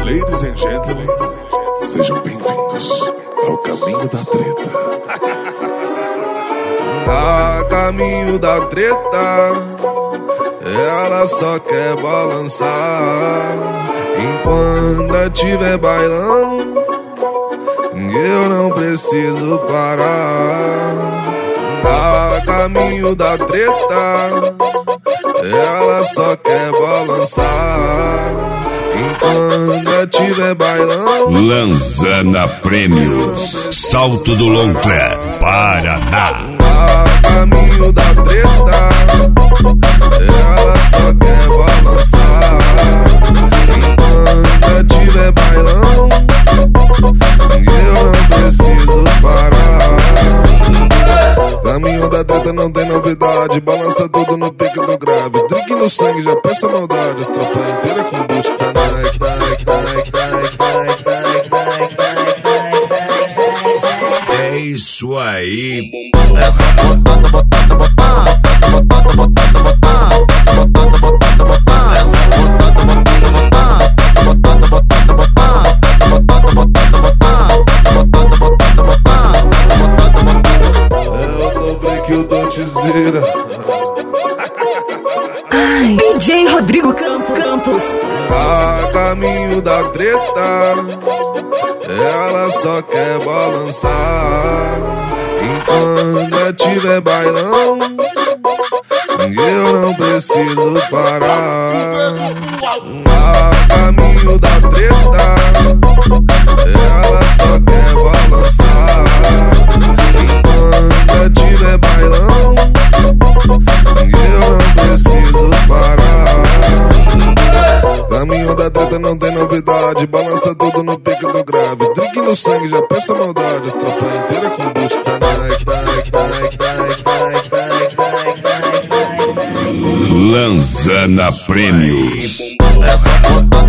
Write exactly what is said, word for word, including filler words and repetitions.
Ladies and gentlemen, sejam bem-vindos ao Caminho da Treta. A caminho da treta, ela só quer balançar. Enquanto tiver bailão, eu não preciso parar. A caminho da treta, ela só quer balançar. Enquanto tiver bailão. Lanzana Prêmios, Salto do Lontra, Paraná. A caminho da treta, ela só quer balançar. Enquanto tiver bailão, eu não preciso parar. Caminho da treta não tem novidade, balança tudo no pique do grave. Drink no sangue, já pensa maldade. Tropa inteira com boot da Nike, Nike, Nike, Nike, Nike, Nike, Nike, Nike, Nike. É isso aí. Essa botada, botada, botada, botada, botada, botada, botada, botada, botada. Essa botada, botada, botada, botada, botada, botada, botada, botada, botada, botada, botada, botada, botada, botada. É o dobre que o Dotezira. Ai, D J Rodrigo Campos, Campos. A caminho da treta, ela só quer balançar. Enquanto tiver bailão, eu não preciso parar. A caminho da treta, ela só quer balançar. Enquanto tiver bailão, eu não preciso parar. Caminho da treta não tem novidade, balança tudo no pique do grave. Drink no sangue, já pensa maldade. Tropa inteira com boot da Nike, Nike, Nike, Nike, Nike, Nike, Nike, Nike, Nike. Lanzana Prêmios. Essa botada,